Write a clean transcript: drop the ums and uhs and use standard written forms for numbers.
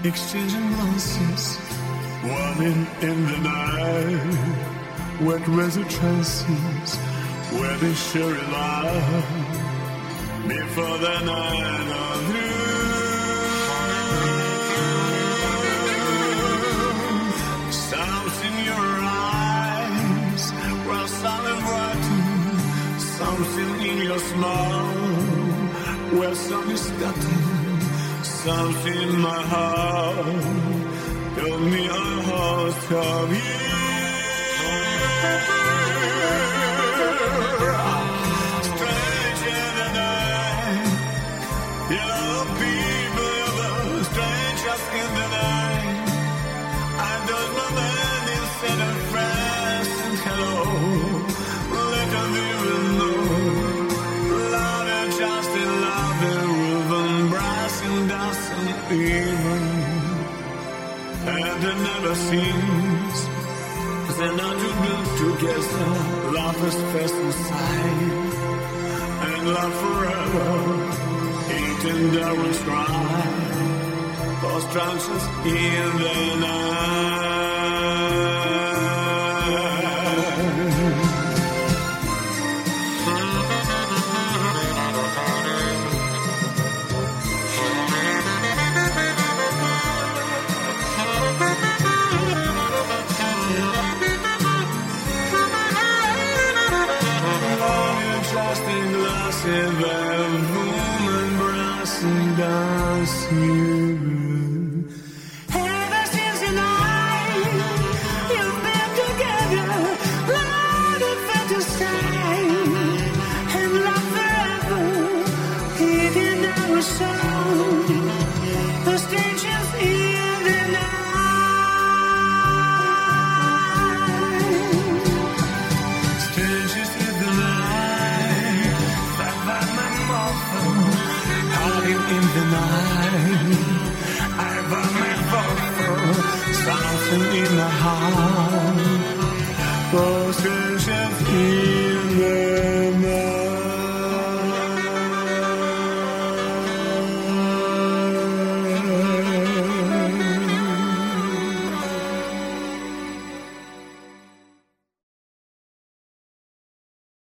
exchanging glances, warming in the night, wet resin trances, where they share a life before the night of you. Something in your eyes, where silent writing, something in your smile, where some is cutting, something in my heart, told me a host of you. Strange in the night, yellow people, strangers in the night. I don't know when you said a friend and hello, little do you know, love and just in love, the woven brass and dust and even, and it never seems they're not too good together. Love is first inside, and love forever, eating Darwin's cry, cause trances in the night. The woman brassing does you. Ever since the night you've been together, Lord, it felt the same, and love forever, hidden our soul, the strangers in the night. Strangers in the night, in the night, I found my vocal, something in the heart, those strangers here.